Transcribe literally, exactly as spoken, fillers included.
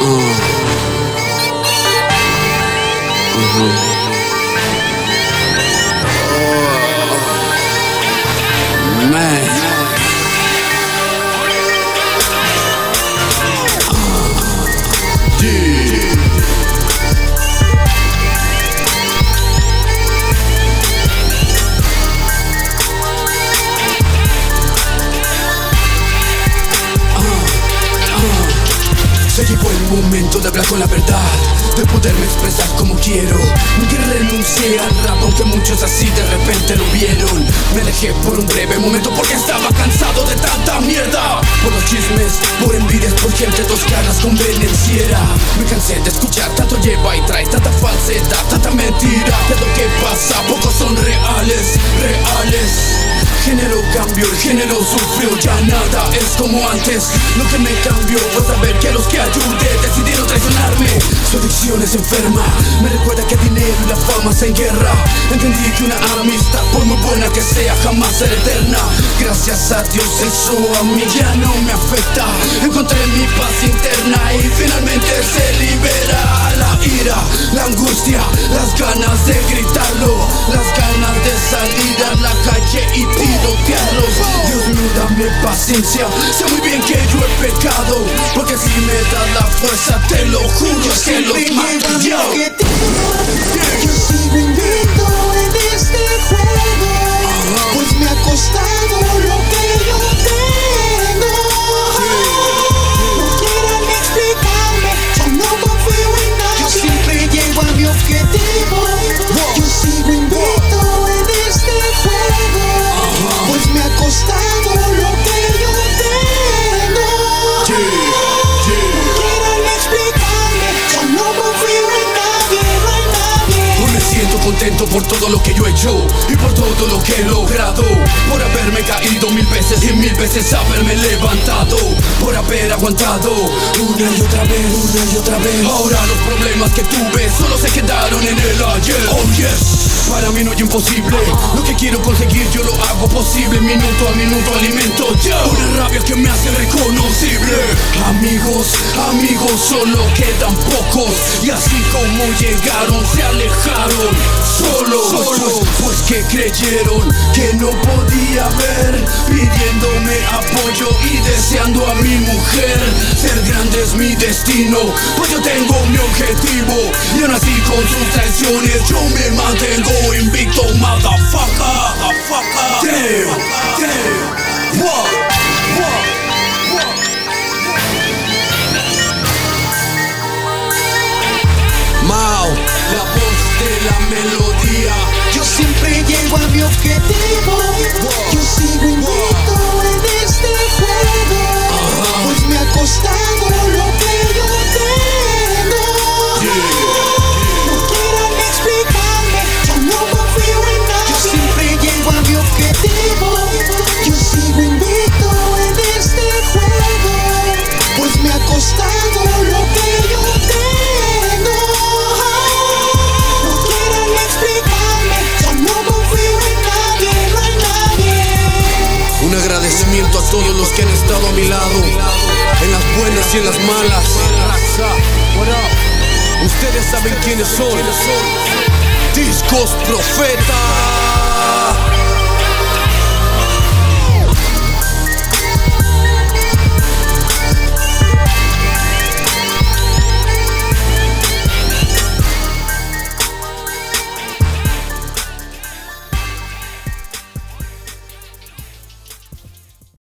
Se llegó el momento de hablar con la verdad, de poderme expresar como quiero. Nunca renuncié al rap, aunque muchos así de repente lo vieron. Me alejé por un breve momento porque estaba cansado de tanta mierda. Por los chismes, por envidias, por gente dos caras convenenciera. Me cansé de escuchar tanto lleva y trae, tanta falsedad, tanta mentira. De lo que pasa, pocos son reales, reales. Género cambió, el género sufrió, ya nada es como antes. Lo que me cambió fue saber que los que ayudé decidieron traicionarme. Su adicción es enferma, me recuerda que el dinero y la fama se en guerra. Entendí que una amistad, por muy buena que sea, jamás será eterna. Gracias a Dios eso a mí ya no me afecta. Encontré mi paz interna y finalmente se libera la ira, la angustia, las ganas de gritarlo, las ganas de salir a la calle y tirotearlos. Dios mío, dame paciencia, sé muy bien que yo he pecado, porque si me das la fuerza te lo juro es que los mato yo. Yo sigo invicto en este juego, pues me ha costado lo que yo tengo. No quieran explicarme, ya no confío en nadie. Yo siempre llego a mi objetivo. Yo sigo invicto en este juego, pues me ha costado lo que yo tengo. No quieran explicarme, ya no confío en nadie, no hay nadie. Hoy me siento contento por todo lo que yo he hecho y por todo lo que he logrado, por haberme caído mil veces y mil veces haberme levantado, por haber aguantado una y otra vez, una y otra vez. Ahora los problemas que tuve solo se quedaron en el ayer. Oh yes. Para mí no hay imposible, lo que quiero conseguir yo lo hago posible. Minuto a minuto alimento yo una rabia que me hace reconocible. Amigos, amigos solo quedan pocos, y así como llegaron se alejaron solos, solos. Pues que creyeron que no podía ver, pidiéndome apoyo y deseando a mi mujer. Ser grande es mi destino, pues yo tengo mi objetivo, y aún así con sus traiciones yo me mantengo invicto, motherfucker, motherfucker. Damn, damn, what, what, what. Mao, la voz de la melodía. Yo siempre llego a mi objetivo. Yo sigo invicto en este juego, pues me ha costado lo que yo tengo. No quieran explicarme, ya no confío en nadie. Yo siempre llego a mi objetivo. Yo sigo invicto en este juego, pues me ha costado lo que yo tengo. No quieran explicarme, ya no confío en nadie, no hay nadie. Un agradecimiento a todos los que han estado a mi lado, en las buenas y en las malas. Ustedes saben quiénes son. Discos Profeta.